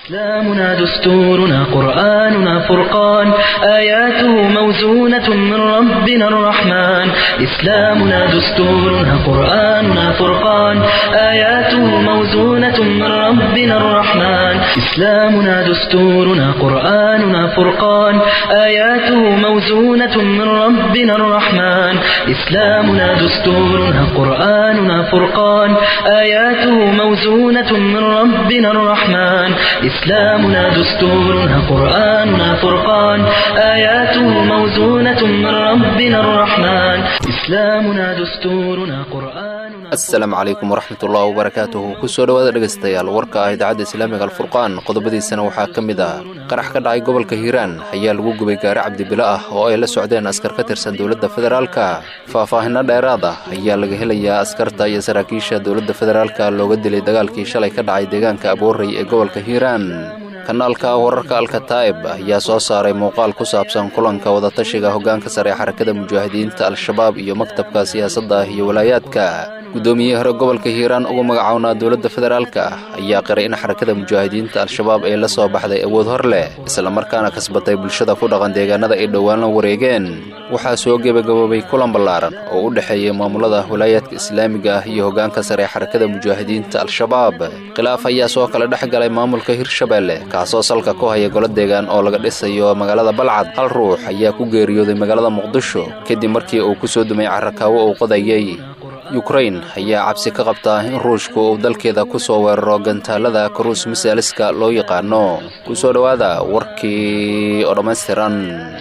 إسلامنا دستورنا قرآننا فرقان آياته موزونة من ربنا الرحمن إسلامنا دستورنا قرآننا فرقان آياته موزونة من ربنا الرحمن إسلامنا دستورنا قرآننا فرقان آياته موزونة من ربنا الرحمن إسلامنا دستورنا قرآننا فرقان آياته موزونة من ربنا الرحمن إسلامنا دستورنا قرآننا فرقان آياته موزونة من ربنا الرحمن إسلامنا دستورنا قرآننا السلام عليكم ورحمة الله وبركاته kusoo dhawaada dhageystayaal warka ah idaacadda islaamiga alfurqaan qodobadiisana waxaa ka mid ah qarax ka dhacay gobolka Hiiraan ayaa lagu gubay gaari cabdibila ah oo ay la socdeen askar ka tirsan dawladda federaalka faahfaahinno dheeraad ah ayaa laga helayaa askarta iyo saraakiisha dawladda federaalka looga dilay dagaalkii shalay ka dhacay deegaanka Aboorey ee gobolka Hiiraan kanaalka wararka Al-Kataib ayaa soo saaray muuqaal ku saabsan kulanka wada tashiga hoggaanka sare ee xarakada mujaahidiinta al-shabaab iyo maktabka siyaasadda iyo walaayaadka gudoomiyaha hore gobolka Hiiraan ugu magacaawna dawladda federaalka ayaa qiray in xarakada mujaahidiinta al-shabaab ay la soo baxday awood hor leh isla markaana kasbatay bulshada ku dhaqan deegaanada ay dhawaan la wareegeen waxaa soo gabagaboobay kulan ballaaran oo u dhaxeeyay maamulada walaayaadka islaamiga iyo hoggaanka sare ee xarakada mujaahidiinta al-shabaab khilaaf ayaa soo kala dhaxgalay maamulka Hirshabelle kaasoo salka ku haya golo deegaan oo laga dhisayo magaalada Balcad hal ruux ayaa ku geeriyooday magaalada Muqdisho kadib markii uu ku soo dumay carrakaawo uu qodayay Ukraine ayaa cabsi ka qabta in Ruushku uu dalkeeda ku soo weeraro gantaalada cruise missileska loo yaqaano ku soo dhawaada warkii oo dhammaystiran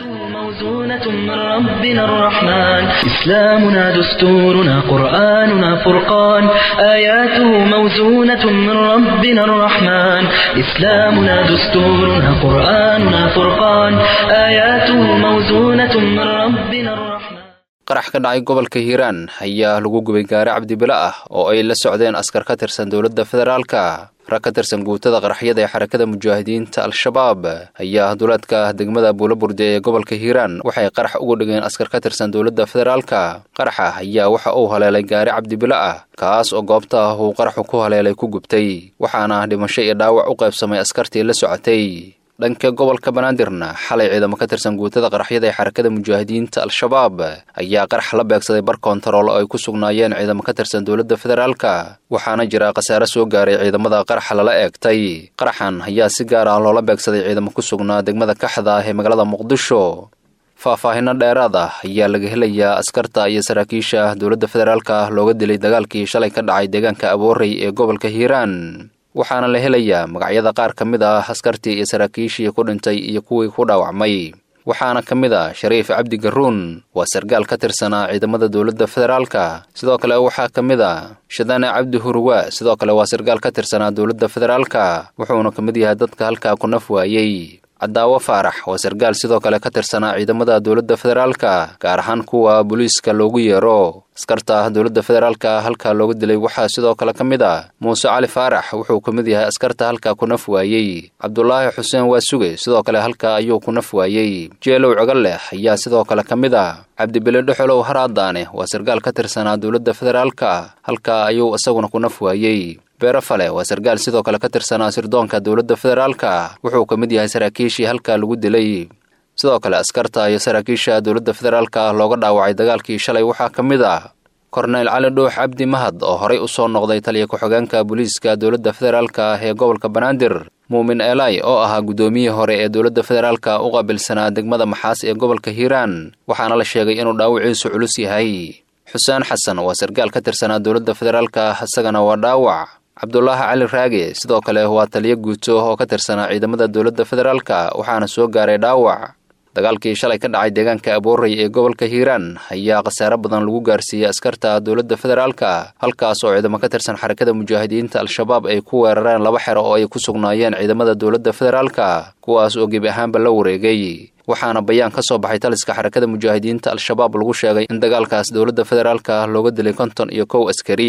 موزونة من ربنا الرحمن إسلامنا دستورنا قرآننا فرقان آياته موزونة من ربنا الرحمن إسلامنا دستورنا قرآننا فرقان آياته موزونة من ربنا الرحمن qarax ka dhacay gobolka Hiiraan ayaa lagu gubay gaari cabdibila ah oo ay la socdeen askar ka tirsan dawladda federaalka rag ka tirsan guutada qaraxyada ee xarakada mujaahidiinta al-shabaab ayaa duleedka degmada Buulaburde ee gobolka Hiiraan waxay qarax ugu dhigeen askar ka tirsan dawladda federaalka qaraxa ayaa waxa uu haleelay gaari cabdibila ah kaas oo goobta uu qaraxu ku haleelay ku gubtay waxaana dhimasho iyo dhaawac u qaybsamay askartii la socotay dhanka gobolka Banaadirna xalay ciidamo ka tirsan guutada qaraxyada ee xarakada mujaahidiinta al-shabaab ayaa qarax la beegsaday bar kontarool oo ay ku sugnaayeen ciidamo ka tirsan dawladda federaalka waxaana jira khasaare soo gaaray ciidamada qaraxa lala eegtay qaraxan ayaa si gaar ah loola beegsaday ciidamo ku sugnaa degmada Kaxda ee magaalada Muqdisho faahfaahinno dheeraad ah ayaa laga helayaa askarta iyo saraakiisha dawladda federaalka looga dilay dagaalkii shalay ka dhacay deegaanka Aboorey ee gobolka Hiiraan waxaana la helayaa magacyada qaar ka mid ah askartii iyo saraakiishii ku dhintay iyo kuwii ku dhaawacmay waxaana ka mid ah Shariif Cabdi Garuun waa sargaal ka tirsanaa ciidamada dawladda federaalka sidoo kale waxaa ka mid ah Shadane Cabdi Hurwa sidoo kale waa sargaal ka tirsanaa dawladda federaalka wuxuuna ka mid yahay dadka halkaa ku naf waayay Cadaawo Faarax waa sargaal sidoo kale ka tirsanaa ciidamada dawladda federaalka gaar ahaan kuwa booliiska loogu yeero askarta dawladda federaalka halka looga dilay waxaa sidoo kale ka mid ah Muuse Cali Faarax wuxuu ka mid yahay askarta halka ku naf waayay Cabdullaahi Xuseen Waasuge sidoo kale halka ayuu ku naf waayay Jeelow Cagalle ayaa sidoo kale ka mid ah Cabdibile Dhuxulow Haraadaane waa sargaal ka tirsanaa dawladda federaalka halka ayuu isaguna ku naf waayay Beerafale waa sargaal sidoo kale ka tirsanaa sirdoonka dawladda federaalka wuxuu ka mid yahay saraakiishii halka lagu dilay sidoo kale askarta iyo saraakiisha dawladda federaalka looga dhaawacay dagaalkii shalay waxaa ka mid ah Korneyl Cali Dhuux Cabdi Mahad oo horey u soo noqday taliye ku-xigeenka booliiska dawladda federaalka ee gobolka Banaadir Muumin Elay oo ahaa gudoomiyihii hore ee dawladda federaalka u qaabilsanaa degmada Maxaas ee gobolka Hiiraan waxaana la sheegay inuu dhaawaciisu culus yahay Xuseen Xasan waa sargaal ka tirsanaa dawladda federaalka isagana waa dhaawac Cabdullaahi Cali Raage sidoo kale waa taliye guuto oo ka tirsanaa ciidamada dawladda federaalka waxaana soo gaaray dhaawac dagaalkii shalay ka dhacay deegaanka Aboorey ee gobolka Hiiraan ayaa khasaare badan lagu gaarsiiyay askarta dawladda federaalka halkaas oo ciidamo ka tirsan xarakada mujaahidiinta al-shabaab ay ku weerareen laba xero oo ay ku sugnaayeen ciidamada dawladda federaalka kuwaas oo gebi ahaanba la wareegay waxaana bayaan ka soo baxay taliska xarakada mujaahidiinta al-shabaab lagu sheegay in dagaalkaas dawladda federaalka looga dilay 51 askari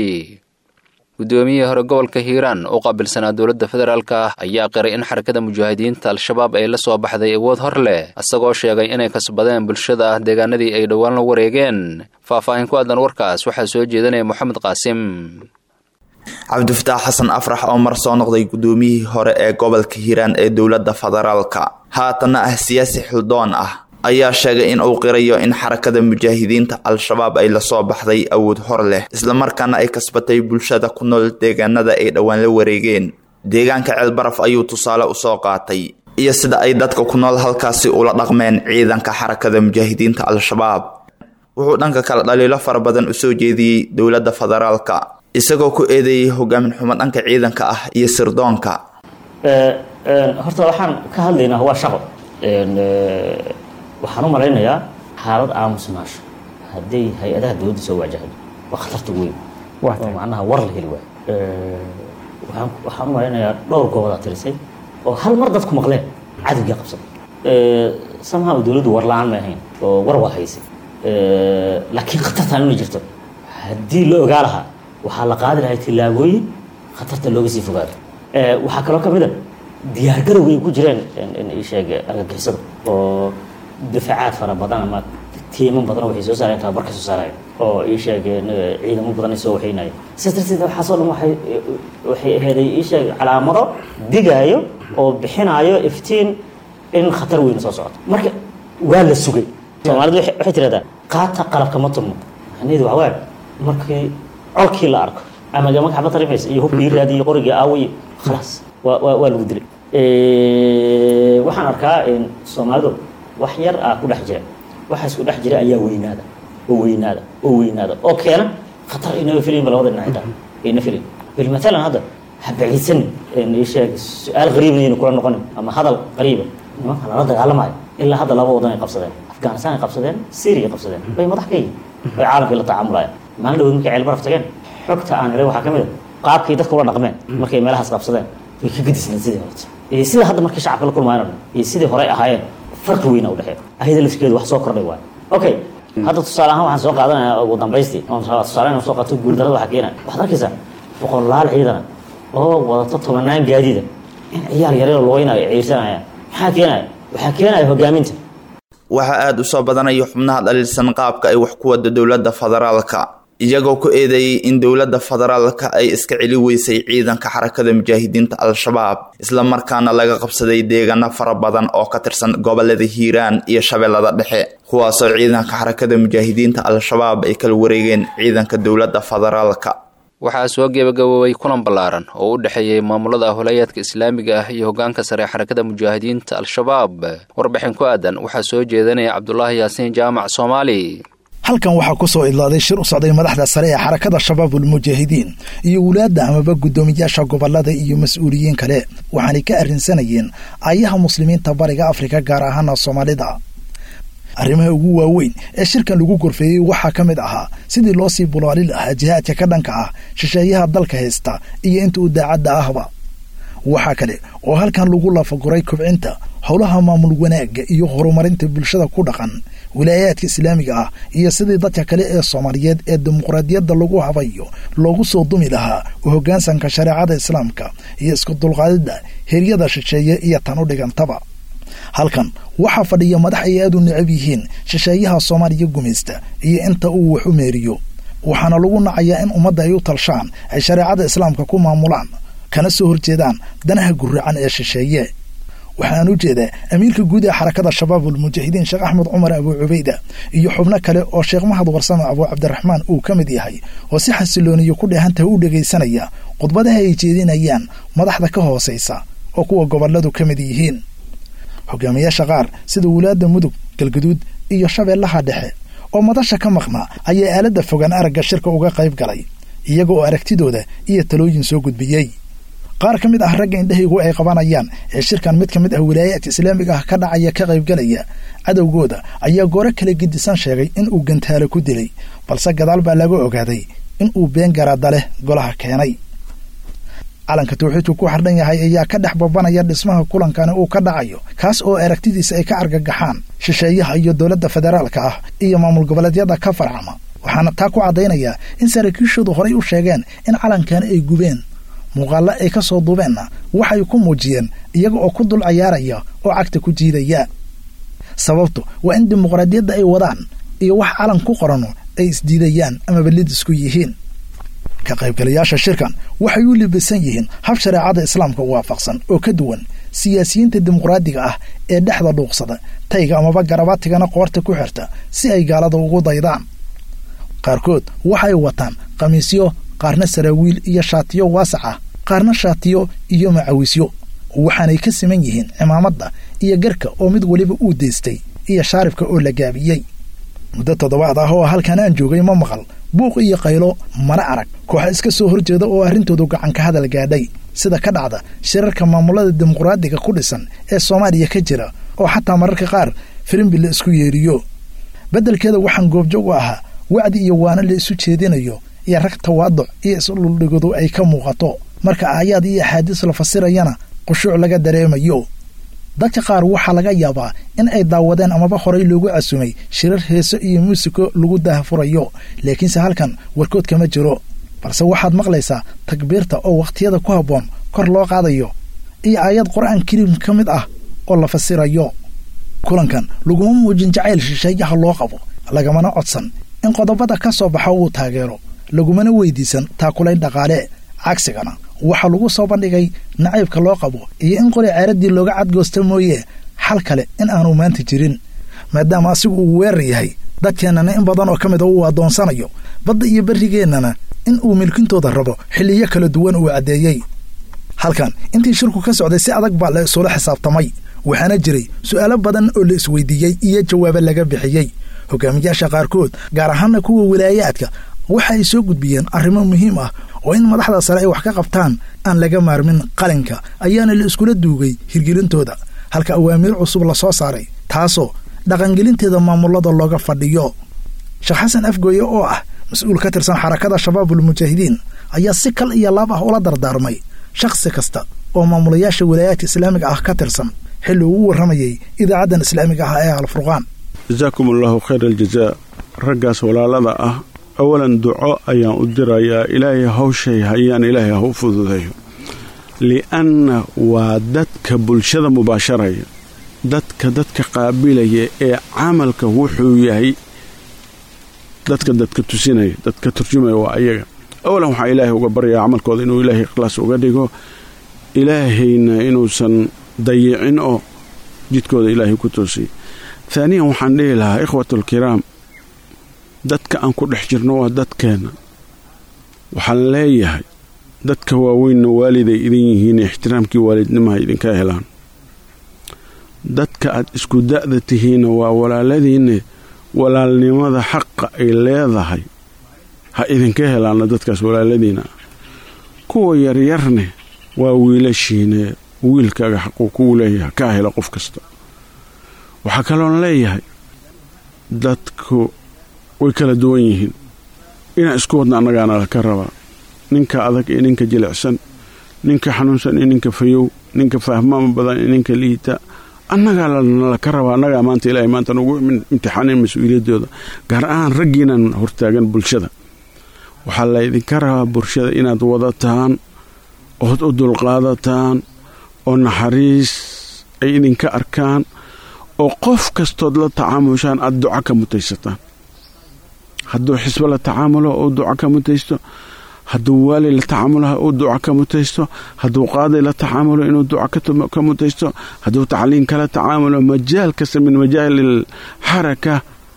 gudoomiyaha hore gobolka Hiiraan oo qaabilsanaa dawladda federaalka ayaa qiray in xarakada mujaahidiinta al-shabaab ay la soo baxday awood hor leh asagoo sheegay inay kasbadeen bulshada deegaanadii ay dhawaan la wareegeen faahfaahin ku aadan warkaas waxaa soo jeedinaya Maxamed Qaasim cabdifataax xasan afrax oo mar soo noqday gudoomiyihii hore ee gobolka Hiiraan ee dowladda federaalka haatana ah siyaasi xildoon ah ayaa sheegay in uu qirayo in xarakada mujaahidiinta al-shabaab ay la soo baxday awood hor leh isla markaana ay kasbatay bulshada ku nool deegaanada ay dhawaan la wareegeen deegaanka Ceelbaraf ayuu tusaale u soo qaatay iyo sida ay dadka ku nool halkaasi ula dhaqmeen ciidanka xarakada mujaahidiinta al-shabaab wuxuu dhanka kala dhaliilo fara badan u soo jeediyay dowladda federaalka isagoo ku eedeeyay hogaamin xumo dhanka ciidanka ah iyo sirdoonka horta waxaan ka hadlaynaa waa shaqo waxaan u malaynayaa xaalad aamusnaasho haddii hay-adaha dowladda soo waajahdo waa khatarta weyn oo macnaha war la heli waayo waxaan u malaynayaa dhowr goobodaa tirisay oo hal mar dadku maqleen cadowgii qabsaday somehow dowladdu war la-aan ma ahayn oo war waa haysay laakiin khatartaan inay jirto haddii la ogaa lahaa waxaa la qaadi lahay tillaabooyin khatarta looga sii fogaado waxaa kaloo ka mid a diyaargarowga ay ku jireen sheeg argagixisada oo difaacaad fara badan ama tiiman badan waxay soo saareen tababar ka soo saareen oo sheegeen ciidamo badan ay soo waxaynayeen sidaas darteed waxaasoo dhan waxay aheeday sheeg calaamado digaayo oo bixinayo iftiin in khatar weyn soo socoto marka waa la sugay Soomaalidu waxay tiraahdaa qaata qalabka ma tumo macnaheedu waxa weeye markii colkii la arko ama gama xabad tarifays iyo hubkii raadiyay qoriga aaway خلاص waa lagu dilay waxaan arkaa in Soomaalidu wax yar ku dhex jira waxa isku dhex jira ayaa weynaada oo keena khatar inay filin balawada dhinaca inay filin bil mesela hada habciisan in sheeg su'aal qariib inuu ku noqon ama hadal qariib ma kala dagaalamay ilaa hada laba wadan ay qabsadeen Afghanistan ay qabsadeen Syria qabsadeen bay madax kay ay caalamka la tacaamulaya maalin dhow markay Ceelbaraf tageen xogta aan helay waxa kamid qaabkii dadku la dhaqmeen markay meelahaas qabsadeen way ka gadisnaa sidii hore sida hadda markii shacabka la kulmaayeen iyo sidii hore ahaayeen farqi weyn u dhaxeeyo ayada lafkeedu wax soo kordhay waa okay hadda tusaale ahaan waxaan soo qaadanayaa ugu dambeystii oo tusaale soo qaato guuldarada waxa keenay waxaad arkaysaa boqolaal ciidan oo wadato 10 gaadiida in ciyaar yar loo weynayo ciirsanaya waxa keenaya hogaaminta waxa aad u soo badanayo xubnaha dhaliilsan qaabka ay wax ku wada dowladda federaalka iyagoo ku eedeeyay in dowladda federaalka ay iska celi weysay ciidanka xarakada mujaahidiinta al-shabaab isla markaana laga qabsaday deegaano fara badan oo ka tirsan gobolada Hiiraan iyo Shabeellada Dhexe kuwaasoo ciidanka xarakada mujaahidiinta al-shabaab ay kala wareegeen ciidanka dowladda federaalka waxaa soo gabagaboway kulan ballaaran oo u dhaxeeyay maamulada holayaadka islaamiga ah iyo hoggaanka sare xarakada mujaahidiinta al-shabaab warbixin ku aadan waxaa soo jeedinaya Cabdullaahi Yaasiin Jaamac Soomaali halkan waxaa ku soo idlaaday shir u socday madaxda sare ee xarakada shabaabul mujaahidiin iyo walaada amaba gudoomiyaasha gobolada iyo mas'uuliyiin kale waxaanay ka arrinsanayeen ayaha muslimiinta bariga Afrika gaar ahaan Soomaalida arrimaha ugu waaweyn ee shirkan lagu gorfeeyay waxaa ka mid ahaa sidii loo sii bulaalin lahaa jihaadka ka dhanka ah shisheeyaha dalka haysta iyo inta uu daacadda ahba waxaa kale oo halkan lagu lafaguray kobcinta howlaha maamul wanaagga iyo horumarinta bulshada ku dhaqan wilaayaadka islaamiga ah iyo sidii dadka kale ee Soomaaliyeed ee dimuqraadiyadda lagu habayo loogu soo dumi lahaa hoggaansanka shariicada islaamka iyo isku dulqaadida heeryada shisheeye iyo tan u dhigantaba halkan waxaa fadhiya madax ay aad u necab yihiin shisheeyaha Soomaaliya gumaysta iyo inta uu wax u meeriyo waxaana lagu nacayaa in ummadda ay u talshaan ay shariicada islaamka ku maamulaan kana soo horjeedaan danaha gurracan ee shisheeye waxaan u jeedaa amiirka guud ee xarakada shabaabul mujaahidiin Sheekh Axmed Cumar Abu Ubayda iyo xubno kale oo Sheekh Mahad Warsame Abu Cabdiraxmaan uu ka mid yahay oo si xasilooniyo ku dheehantahay u dhageysanaya khudbadaha ay jeedinayaan madaxda ka hooseysa oo kuwa goboladu ka mid yihiin hogaamiyaasha qaar sida walaada Mudug Galgaduud iyo Shabeellaha Dhexe oo madasha ka maqnaa ayaa aalada fogaan aragga shirka uga qayb galay iyaga oo aragtidooda iyo talooyin soo gudbiyay qaar ka mid ah ragga indhahaygu ay qabanayaan ee shirkan mid ka mid ah wilaayaadka islaamiga ah ka dhacaya ka qayb galaya cadowgooda ayaa goor kale gidisan sheegay in uu gantaalo ku dilay balse gadaal baa laga ogaaday in uu been garaada leh golaha keenay calanka tawxiidku ku xardhan yahay ayaa ka dhex babanaya dhismaha kulankani uu ka dhacayo kaas oo aragtidiisa ay ka argagaxaan shisheeyaha iyo dowladda federaalka ah iyo maamul goboleedyada ka farcama waxaana taa ku cadaynaya in saraakiishoodu horay u sheegeen in calankani ay gubeen muuqaalo ay ka soo duubeenna waxay ku muujiyeen iyaga oo ku dul ciyaaraya oo cagta ku jiidaya sababtu waa in dimuqraadiyadda ay wadaan iyo wax calan ku qorano ay isdiidayaan ama balid isku yihiin ka qaybgalayaasha shirkan waxay u libisan yihiin hab shareecada islaamka waafaqsan oo ka duwan siyaasiyiinta dimuqraadiga ah ee dhexda dhuuqsada tayga amaba garabatigana qoorta ku xirta si ay gaalada ugu daydaan qaarkood waxay wataan qamiisyo qaarna saraawiil iyo shaatiyo waasac ah qaarna shaatiyo iyo macawisyo waxaanay ka siman yihiin cimaamadda iyo garka oo mid waliba uu deystay iyo shaaribka oo la gaabiyey muddo 7 ah oo halkan aan joogay ma maqal buuq iyo qaylo mana arag koox iska soo horjeeda oo arrintoodu gacan ka hadal gaadhay sida ka dhacda shirarka maamulada dimuqraadiga ku dhisan ee Soomaaliya ka jira oo xataa mararka qaar filimbi la isku yeeriyo beddelkeeda waxaan goobjoog u ahaa wacdi iyo waana la isu jeedinayo iyo rag tawaaduc iyo isluldhigoodu ay ka muuqato marka aayaad iyo axaadiis la fasirayana qushuuc laga dareemayo dadka qaar waxaa laga yaabaa in ay daawadeen amaba horay loogu casumay shirar heeso iyo muusiko lagu daahfurayo laakiinse halkan warkood kama jiro balse waxaad maqlaysaa takbiirta oo waqtiyada ku habboon kor loo qaadayo iyo aayad qur'aan kariim ka mid ah oo la fasirayo kulankan laguma muujin jacayl shisheeyaha loo qabo lagamana codsan in qodobada ka soo baxa uu taageero lagumana weydiisan taakulayn dhaqaale cagsigana waxaa lagu soo bandhigay nacaybka loo qabo iyo in qori ceeradii looga cadgoosta mooye xal kale in aanu maanta jirin maadaama asigu uu weerar yahay dadkeennana in badan oo ka mid a uu adoonsanayo badda iyo berrigeennana in uu milkintooda rabo xilliyo kala duwan uu caddeeyey halkan intii shirku ka socday si adag baa la isula xisaabtamay waxaana jiray su'aalo badan oo la isweydiiyey iyo jawaabo laga bixiyey hogaamiyaasha qaarkood gaar ahaana kuwa wilaayaadka waxa ay soo gudbiyeen arrimo muhiim ah oo in madaxda sare ay wax ka qabtaan aan laga maarmin qalinka ayaana la iskula duugay hirgelintooda halka awaamiir cusub la soo saaray taasoo dhaqangelinteeda maamulada looga fadhiyo Sheekh Xasan Afgooye oo ah mas'uul ka tirsan xarakada Shabaabul Mujaahidiin ayaa si kal iyo laab ah ula dardaarmay shakhsi kasta oo maamulayaasha wilaayadka islaamiga ah ka tirsan xilli uu waramayay idaacadan islaamiga ah ee Al-Furqaan jazakumullahu khayral jazaa raggaas walaalada ah awalan duco ayaan u dirayaa ilaahay hawshay hayaan ilaahay ha u fududeeyo li'anna waa dadka bulshada mubaasharaya dadka qaabilaya ee camalka wuxuu yahay dadka tusinaya dadka turjumaya waa ayaga awalan waxaa ilaahay uga baryaa camalkooda inuu ilaahay ikhlaas uga dhigo ilaahayna inuusan dayicin oo jidkooda ilaahay ku toosiyo taaniyan waxaan dhihi lahaa ikhwatulkiraam dadka aan ku dhex jirno waa dadkeenna waxaan leeyahay dadka waaweynna waaliday idin yihiin ixtiraamkii waalidnimaha idinka helaan dadka aad isku da'da tihiinna waa walaaladiinne walaalnimada xaqa ay leedahay ha idinka helaana dadkaas walaaladiina kuwa yaryarne waa wiilashiine wiilkaaga xaquu kuu leeyahay kaa hela qof kasta waxaa kaloon leeyahay dadku way kala duwan yihiin inaan isku wadna annagaana laka rabaa ninka adag iyo ninka jilicsan ninka xanuunsan iyo ninka fayow ninka fahmaama badan iyo ninka liita annagaa laka rabaa annagaa maanta ilaahay maanta nugu imtixaanin mas-uuliyaddooda gaar ahaan raggiinan hortaagan bulshada waxaa laydinka rabaa bulshada inaad wadataan ood u dulqaadataan oo naxariis ay idinka arkaan oo qof kastood la tacaamushaan aad duco ka mutaysataan hadduu xisbo la tacaamulo uu duco ka mutaysto hadduu waali la tacaamulo uu duco ka mutaysto hadduu qaaday la tacaamulo inuu duco ka mutaysto hadduu tacliin kala tacaamulo majaal kasta min majaali xaraka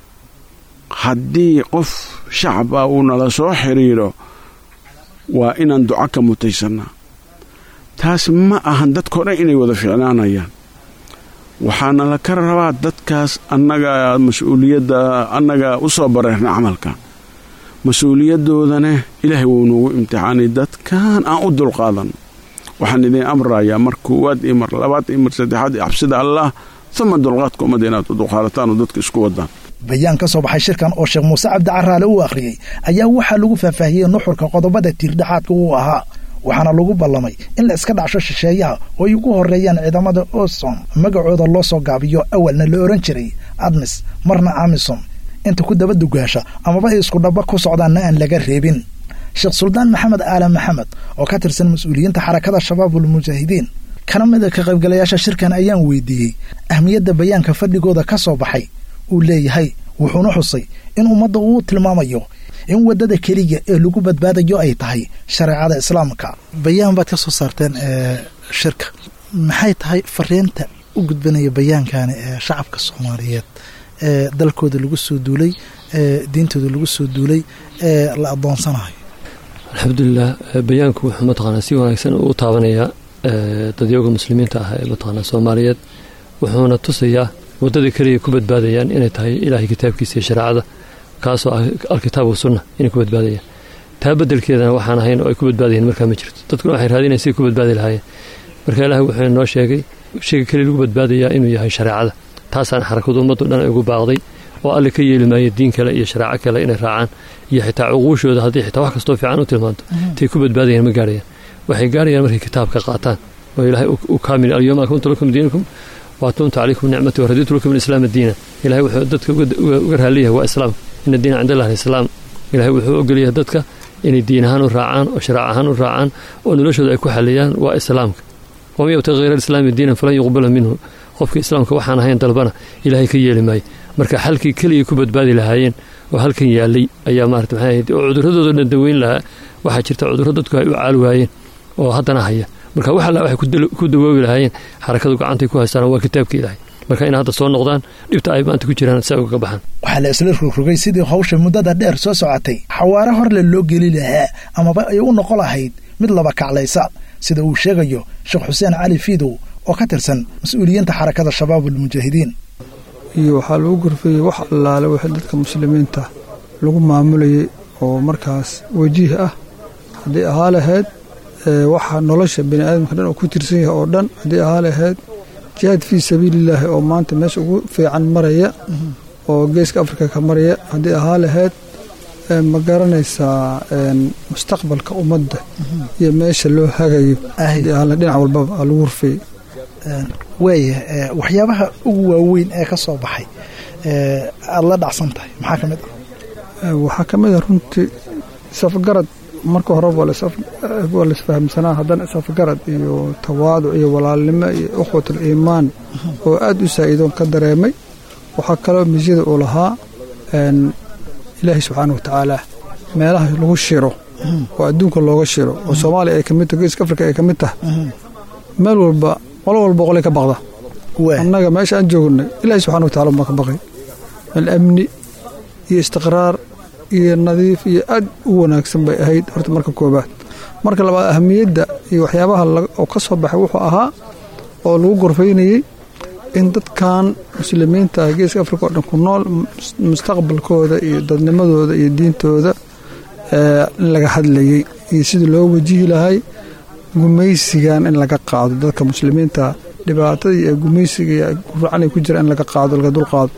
haddii qof shacaba uu nala soo xiriiro waa inaan duco ka mutaysannaa taas ma ahan dadkao dhan inay wada ficnaanayaan waxaana la ka rabaa dadkaas annagaa mas-uuliyadda annagaa u soo bareerna camalkan mas-uuliyadoodana ilaahay wuu noogu imtixaanay dadkan aan u dulqaadanno waxaan idin amrayaa mar koowaad iyo mar labaad iyo mar saddexaad iyo cabsida allah uma dulqaadka ummadda inaad u dulqaadataan oo dadka isku wadaan bayaan ka soo baxay shirkan oo Sheekh Muuse Cabdi Caraale uu akhriyay ayaa waxaa lagu faahfaahiyey nuxurka qodobada tiirdhaxaadka uu ahaa waxaana lagu ballamay in la iska dhacsho shisheeyaha oo ay ugu horeeyaan ciidamada Osom magacooda loo soo gaabiyo awalna la oran jiray ADMIS marna AMISOM inta ku daba dugaasha amaba ay isku dhaba ku socdaanna aan laga reebin Sheekh Suldaan Maxamed Aalan Maxamed oo ka tirsan mas'uuliyiinta xarakada Shabaabul Mujaahidiin kana mid ka qaybgalayaasha shirkan ayaan weydiiyey ahmiyadda bayaanka fadhigooda ka soo baxay uu leeyahay wuxuuna xusay in ummadda uu tilmaamayo in waddada keliya ee lagu badbaadayo ay tahay shareecada islaamka. bayaan baad ka soo saarteen shirka, maxay tahay fariinta u gudbanaya bayaankani ee shacabka Soomaaliyeed ee dalkooda lagu soo duulay, diintooda lagu soo duulay, la adoonsanayo? alxamdulilah, bayaanku wuxuu mataqaanaa si wanaagsan u taabanayaa dadyooga muslimiinta ah ee mataqaanaa Soomaaliyeed, wuxuuna tusayaa waddada keliya ku badbaadayaan inay tahay ilaahay kitaabkiisa iyo shareecada, kaasoo ah alkitaab wa sunna, inay ku badbaadayaan. taa beddelkeedana waxaan ahayn oo ay ku badbaadayeen markaa ma jirto. dadkuna waxay raadinayaan sidii ku badbaadi lahaayeen. marka ilaahay wuxuu noo sheegay shayga keliya lagu badbaadayaa inuu yahay shareecada. taasaan xarakadu ummaddu dhan ay ugu baaqday, oo alle ka yeeli maayo diin kale iyo shareeco kale inay raacaan, iyo xitaa cuquushooda haddii xitaa wax kastoo fiican u tilmaanto tay ku badbaadayaan ma gaarayaan. waxay gaarayaan markay kitaabka qaataan oo ilaahay u kaamil alyawma akmaltu lakum diinakum wa atamamtu calaykum nicmatii wa raditu lakum alislaama diina. ilaahay wuxuu dadka uga raaliyahay waa islaam, ina diina cinda allahi alislaam. ilaahay wuxuu ogolyahay dadka inay diin ahaan u raacaan oo shareec ahaan u raacaan oo noloshooda ay ku xaliyaan waa islaamka. waman yabtaqi ghayra alislaami diinan falan yuqbala minhu. qofka islaamka waxaan ahayn dalbana ilaahay ka yeeli maayo. marka xalkii keliya ku badbaadi lahaayeen oo halkan yaalay ayaa maarata maxay ahayd oo cuduradooda dhan daweyn lahaa. waxaa jirta cudurro dadku ay u caali waayeen oo haddana haya. marka wax alla waxay ku dawoobi lahaayeen xarakadu gacantay ku haystaan waa kitaabka ilaahay. marka inay hadda soo noqdaan dhibta ay maanta ku jiraan si ay uga baxaan. waxaa la isla rogrogay sidii hawsha muddada dheer soo socotay xawaare horle loo geli lahaa amaba ay u noqon lahayd mid laba kaclaysa, sida uu sheegayo Sheekh Xuseen Cali Fiidow oo ka tirsan mas'uuliyiinta xarakada shabaabul mujaahidiin. iyo waxaa lagu gurfayey wax allaale wixii dadka muslimiinta lagu maamulayay oo markaas wajiih ah, haddii ahaa lahayd waxa nolosha bini aadamka dhan oo ku tirsan yahay oo dhan, haddii ahaa lahayd jihaad fii sabiilillaahi oo maanta meesha ugu fiican maraya oo geeska Afrika ka maraya, haddii ahaa lahayd ma garanaysaa mustaqbalka ummadda iyo meesha loo hagayo, haddii ahaa dhinac walbaba lagu gurfayey. waaya waxyaabaha ugu waaweyn ee ka soo baxay aad la dhacsan tahay maxaa ka mid ah? waxaa ka mid ah runtii safgarad. marka hore waa laisfahamsanaa, haddana safgarad iyo tawaaduc iyo walaalnimo iyo ukhwatul iimaan oo aad u saa'iidoon ka dareemay. waxaa kaloo misyada uu lahaa ilaahay subxaana wa tacaala meelaha lagu shiro oo adduunka looga shiro oo Soomaaliya ay ka mid tahay, geeska Afrika ay ka mid tahay, meel walba qolo walba qolay ka baqda. annaga meesha aan joognay ilaahay subxaana wa tacaala ma ka baqay. amni iyo istiqraar iyo nadiif iyo aad u wanaagsan bay ahayd horta marka koobaad. marka labaad ahamiyadda iyo waxyaabaha oo ka soo baxay wuxuu ahaa oo lagu gorfaynayey in dadkan muslimiinta geeska Afrika oo dhan ku nool mustaqbalkooda iyo dadnimadooda iyo diintooda laga hadlayay iyo sidii loo wajihi lahay gumaysigan in laga qaado dadka muslimiinta dhibaatada iyo gumaysiga iyo guracnay ku jira in laga qaado, laga dul qaado.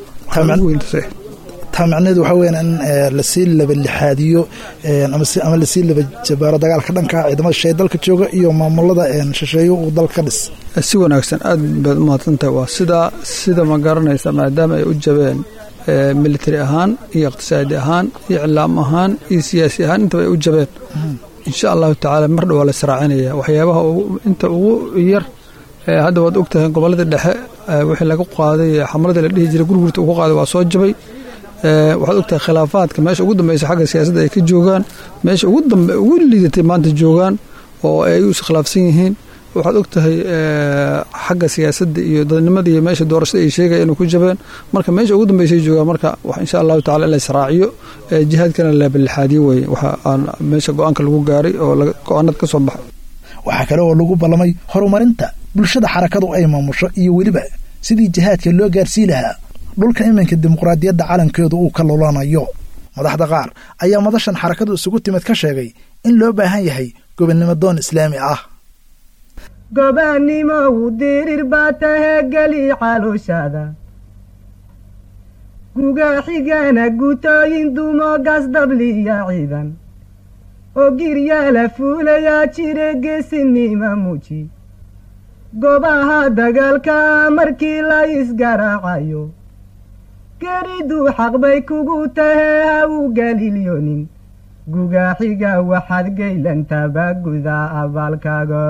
taa macnaheedu waxaa weeyaan in lasii laba lixaadiyo ama lasii laba jabaaro dagaalka dhanka ciidamada shisheeye dalka jooga iyo maamulada shisheeye uu dalka ka dhis. si wanaagsan aad baad u mahadsantahay. waa sida ma garanaysa maadaama ay u jabeen military ahaan iyo iqtisaadi ahaan iyo iclaam ahaan iyo siyaasi ahaan intaba ay u jabeen. insha allahu tacaala mar dhow waa la israacinaya. waxyaabaha inta ugu yar hadda waad ogtahay gobolada dhexe wixii laga qaaday xamlada la dhihi jiray gurgurta ugu qaaday waa soo jabay. waxaad ogtahay khilaafaadka meesha ugu dambaysa xagga siyaasadda ay ka joogaan, meesha ugu liidatay maanta joogaan oo ay u iskhilaafsan yihiin. waxaad ogtahay xagga siyaasadda iyo dadnimada iyo meesha doorashada ay sheegaya inuu ku jabeen. marka meesha ugu dambaysay joogaan. marka insha allahu tacala in la israaciyo jihaadkana la balixaadiyo weye waxa aan meesha go-aanka lagu gaaray oo go-aanada ka soo baxay. waxaa kale oo lagu ballamay horumarinta bulshada xarakadu ay maamusho iyo weliba sidii jihaadka loo gaarsii lahaa dhulka iminka dimuqraadiyadda calankeedu uu ka lolanayo. madaxda qaar ayaa madashan xarakadu isugu timid ka sheegay in loo baahan yahay gobonnimo doon islaami ah. gobannimo u dirir baa tahe geli calooshaada, guga xigana gutooyin dumo gasdabliya ciidan oo giryaala fuulayaa jire geesinima muuji. goobaha dagaalka markii la isgaraacayo geridu xaq bay kugu tahe ha u galilyonin, gugaaxiga waxaad geylantaba guda abaalkaaga.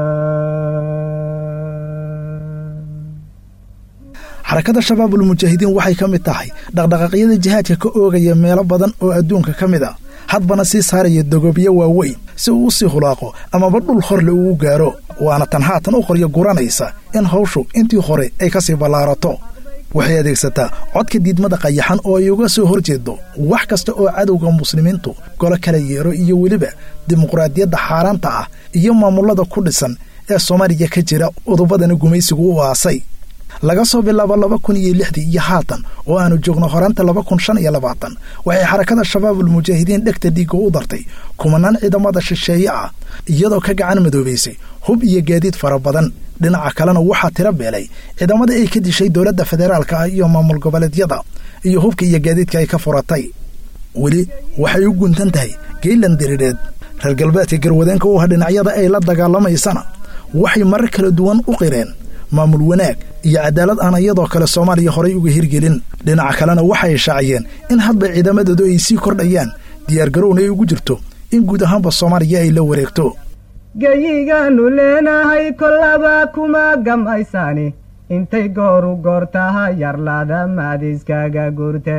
xarakada shabaabul mujaahidiin waxay ka mid tahay dhaqdhaqaaqyada jihaadka ka oogaya meelo badan oo adduunka ka mid a, hadbana sii saaraya dogobyo waaweyn si uu u sii hulaaqo amaba dhul horle uu gaaro waana tan haatan u qoryo guranaysa in hawshu intii hore ay ka sii ballaarato waxay adeegsataa codka diidmada qayaxan oo ay uga soo horjeedo wax kasta oo cadowga muslimiintu golo kala yeero iyo weliba dimuqraadiyadda xaaraanta ah iyo maamulada ku dhisan ee Soomaaliya ka jira udubadana gumaysigu u aasay laga soo bilaabo 2006 iyo haatan oo aanu joogno horanta 2025 waxay xarakada shabaabul mujaahidiin dhegta dhiiga u dartay kumanaan ciidamada shisheeye ah iyadoo ka gacan madoobeysay hub iyo gaadiid fara badan dhinaca kalena waxaa tira beelay ciidamada ay ka dishay dowladda federaalka ah iyo maamul goboleedyada iyo hubka iyo gaadiidka ay ka furatay weli waxay u guntan tahay geelan diriireed reer galbeedka garwadeenka u dhinacyada ay la dagaalamaysana waxay marar kala duwan u qireen maamul wanaag iyo cadaalad aan iyadoo kale Soomaaliya horay uga hirgelin dhinaca kalena waxay shaaciyeen in hadba ciidamadoodu ay sii kordhayaan diyaar garowna ay ugu jirto in guud ahaanba Soomaaliya ay la wareegto gayigaanu leenahay kolaba kuma gamaysani intay gooru goortaha yarlaada maadiskaga gurte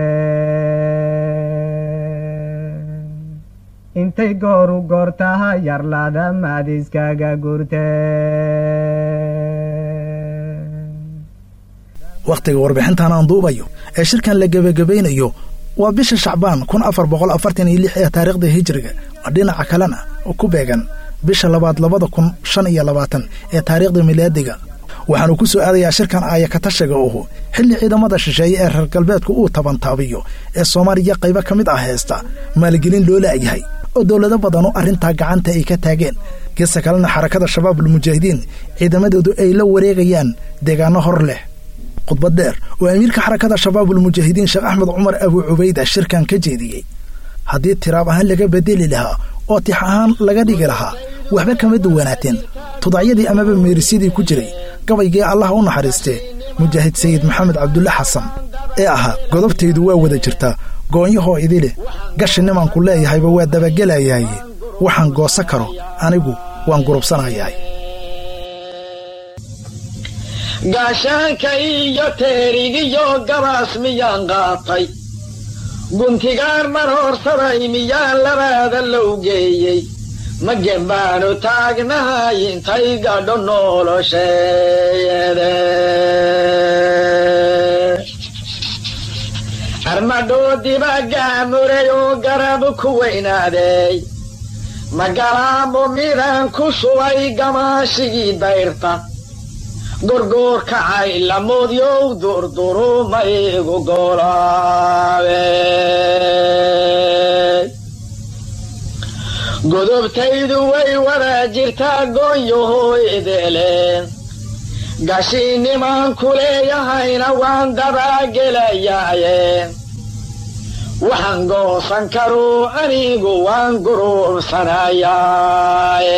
intay gooru goortaha yarlaada maadiskaga gurte waqtiga warbixintan aan duubayo ee shirkan la gabagabeynayo waa bisha Shacbaan 1446 ee taariikhda hijriga dhinaca kalena oo ku beegan bisha 2025 ee taariikhda miilaadiga waxaanu ku soo aadayaa shirkan ka tashiga oo xilli ciidamada shisheeye ee reer galbeedku uu tabantaabiyo ee Soomaaliya qayb ka mid ah heesta maalgelin loo leeyahay oo dawlado badan oo arinta gacanta ay ka taageen geeska kalena xarakada shabaabul mujaahidiin ciidamadoodu ay la wareegayaan deegaano hor leh khudbad dheer oo amiirka xarakada shabaabul mujaahidiin Sheekh Axmed Cumar Abu Ubayda shirkan ka jeediyay haddii tiraab ahaan laga bedeli lahaa oo tix ahaan laga dhigi lahaa waxba kama duwanaateen tudacyadii amaba meerisidii ku jiray gabaygii Allah u naxariistay mujaahid Sayid Maxamed Cabdulla Xasan ee ahaa godobtaydu waa wada jirtaa goonyahoo idile gashiniman ku leeyahayba waa dabagelayaay waxaan goosa karo anigu waan gurubsanayaa gaashaanka iyo teerigiyo gabaas miyaan qaatay guntigaan mar horsaday miyaan labaada loo geeyey ma gembaanu taagnahay intay gadho nolosheede armadhoodiba gaamuray oo garab ku weynaaday magalaamo midaan ku subay gamaashigii dayrta gorgoor kacay lamoodyow durduru ma igu golaabe godobtaydu way wada jirtaa goonyahoo ideleen gashiinimaan ku leeyahayna waan dabaagelayaaye waxaan goosan karuu anigu waan gurubsanayaaye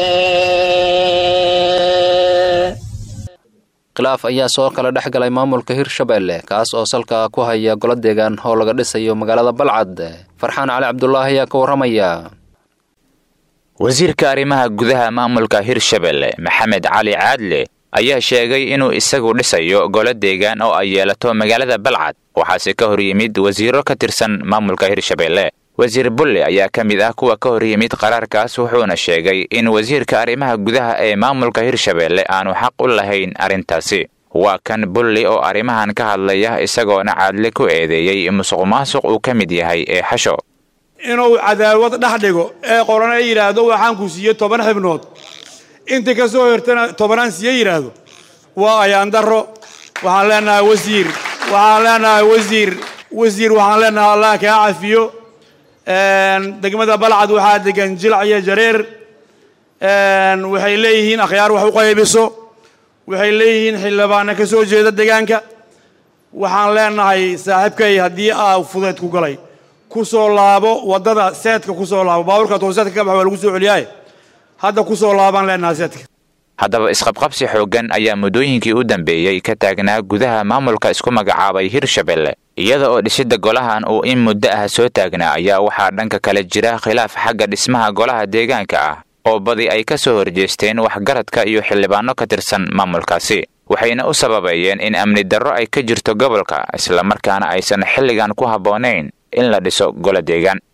khilaaf ayaa soo kala dhex galay maamulka Hirshabelle kaas oo salka ku haya golo deegaan oo laga dhisayo magaalada Balcad Farxaan Cali Cabdullaahi ayaa ka waramaya wasiirka arrimaha gudaha maamulka Hirshabelle Maxamed Cali Caadle ayaa sheegay inuu isagu dhisayo golo deegaan oo ay yeelato magaalada Balcad waxaase ka hor yimid wasiiro ka tirsan maamulka Hirshabelle wasiir Bulle ayaa kamid ah kuwa ka hor yimid qaraarkaas wuxuuna sheegay in wasiirka arrimaha gudaha ee maamulka Hirshabelle aanu xaq u lahayn arintaasi waa kan Bulle oo arrimahan ka hadlaya isagoona Caadle ku eedeeyay musuqmaasuq uu kamid yahay ee xasho inuu cadaawad dhax dhigo ee qoran ay yiraahdo waxaan ku siiyay 10 xibnood inta ka soo hortana 10 siiyay yiraahdo waa ayaan daro waxaan leenahay wasiir waxaan leenahay Allah ka caafiyo degmada Balcad waxaa degan Jilac iyo Jareer waxay leeyihiin akhyaar wax u qaybiso waxay leeyihiin xildhibaan ka soo jeeda deegaanka waxaan leenahay saaxiibkay hadii aa fudeed ku galay ku soo laabo wadada seedka ku soo laabo baaburka toosadka ka baxay lagu soo celiyay hadda ku soo laaban leenahay seedka haddaba isqabqabsi xoogan ayaa mudooyinkii u dambeeyay ka taagnaa gudaha maamulka isku magacaabay Hirshabelle iyada oo dhisidda golahan uu in muddo ah soo taagnaa ayaa waxaa dhanka kale jira khilaaf xagga dhismaha golaha deegaanka ah oo badi ay ka soo horjeesteen waxgaradka iyo xildhibaano ka tirsan maamulkaasi waxayna u sababayeen in amni darro ay ka jirto gobolka isla markaana aysan xilligan ku habboonayn in la dhiso golo deegaan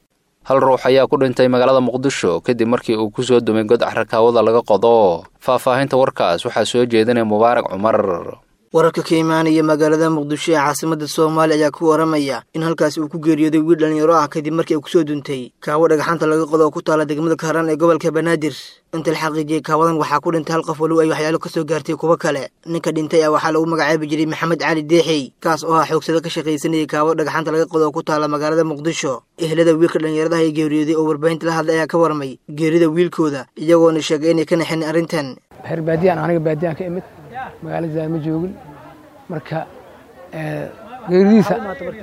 hal ruux ayaa ku dhintay magaalada muqdisho kadib markii uu ku soo dumay god carakaawada laga qodo faahfaahinta warkaas waxaa soo jeedinaya mubaarak cumar. wararka ka imaanaya magaalada muqdisho ee caasimadda Soomaaliya ayaa ku waramaya in halkaas uu ku geeriyooday wiil dhalinyaro ah kadib markii uu ku soo duntay kaawo dhagaxanta laga qodo oo ku taala degmada Kaaraan ee gobolka Banaadir. inta la xaqiijiyay kaawadan waxaa ku dhintay hal qof oo ay waxyaalo ka soo gaartay kuwa kale. ninka dhintay waxaa lagu magacaabi jiray Maxamed Cali Deexi kaas oo ah xoogsada ka shaqaysanayay kaawo dhagaxanta laga qodo oo ku taala magaalada Muqdisho. ehelada wiilka dhalinyarada ay geeriyooday oo warbaahinta la hadlay ayaa ka waramay geerida wiilkooda iyagoona sheegay inay ka naxin arrintan. herbaadiyaan aniga baadiyaan ka imid magaalada ma joogin marka geeridiisa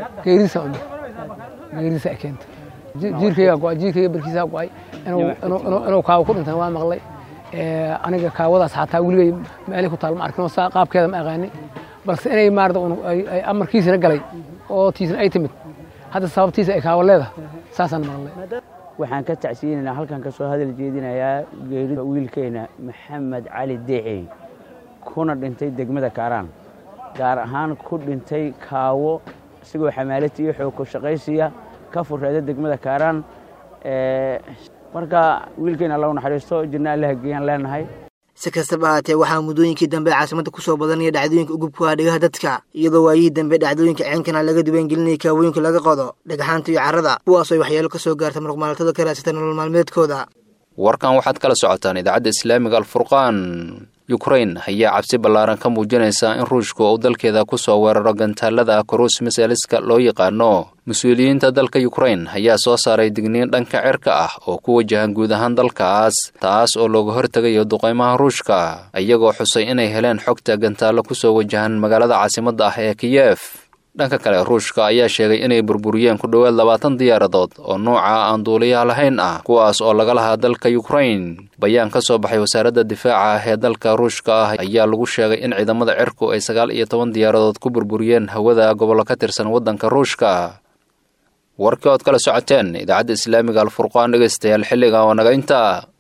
keenta jiirkayga barkiisa go'ay inuu kaawo ku dhintay waa maqlay aniga kaawadaas xataa weligay meelay ku taal ma arkin oo qaabkeeda ma aqaanin balse inay maardo ay amarkiisina galay oo tiisna ay timid hadda sababtiisa ay kaawo leedahay saasaan maqlay. waxaan ka tacsiinaynaa halkan ka soo hadal jeedinayaa geerida wiilkeena Maxamed Cali Deexi kuna dhintay degmada Kaaraan gaar ahaan ku dhintay kaawo isagoo xamaalati iyo xoog ku shaqaysiya ka furreeda degmada Kaaraan marka wiilkeena Allah u naxariisto jinna Allah geeyaan leenahay. si kastaba ahaatee waxaa muddooyinkii dambe caasimadda ku soo badanaya dhacdooyinka ugubka ah dhigaha dadka iyadoo waayihii dambe dhacdooyinka ceenkana laga diiwaangelinayay kaawooyinka laga qodo dhagaxaanta iyo carrada kuwaasoo ay waxyeelo ka soo gaarta muruqmaaltada ka raasata nolol maalmeedkooda. warkan waxaad kala socotaan idaacadda islaamiga alfurqaan. Ukraine ayaa cabsi ballaaran ka muujinaysa in Ruushku uu dalkeeda ku soo weeraro gantaalada cruise missileska loo yaqaano. Mas'uuliyiinta dalka Ukraine ayaa soo saaray digniin dhanka cirka ah oo ku wajahan guud ahaan dalkaas, taas oo looga hortagayo duqeymaha Ruushka, iyagoo xusay inay heleen xogta gantaalo ku soo wajahan magaalada caasimadda ah ee Kiev. dhanka kale Ruushka ayaa sheegay inay burburiyeen ku dhawaad 20 diyaaradood oo nooca aan duuliyaha lahayn ah kuwaas oo laga lahaa dalka Ukraine. bayaan ka soo baxay wasaaradda difaaca ee dalka Ruushka ayaa lagu sheegay in ciidamada cirku ay 19 diyaaradood ku burburiyeen hawada gobolka ka tirsan wadanka Ruushka. warkood kala socoteen idaacadda islaamiga alfurqaan dhageystayaal xilliga oo naga inta